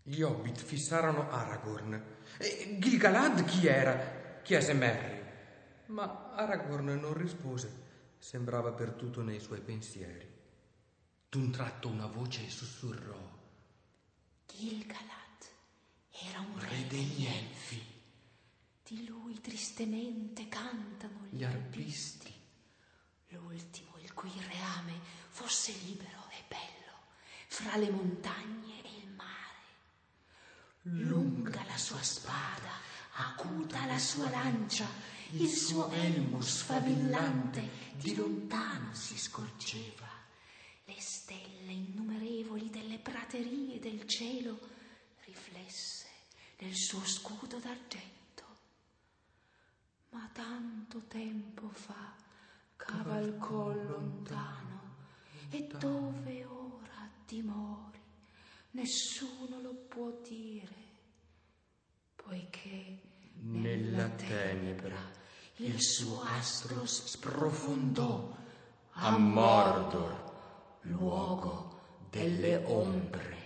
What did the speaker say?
Gli hobbit fissarono Aragorn. E Gil-galad chi era? Chiese Merry. Ma Aragorn non rispose. Sembrava perduto nei suoi pensieri. D'un tratto una voce sussurrò: Gil-galad era un re degli elfi. Di lui tristemente cantano gli arpisti. L'ultimo il cui reame fosse libero e bello, fra le montagne e il mare. Lunga la sua spada, acuta la sua lancia, il suo elmo sfavillante di lontano si scorgeva. Le stelle innumerevoli delle praterie del cielo riflesse nel suo scudo d'argento. Ma tanto tempo fa cavalcò lontano, e dove ora dimori nessuno lo può dire, poiché nella tenebra il suo astro sprofondò a Mordor, luogo delle ombre.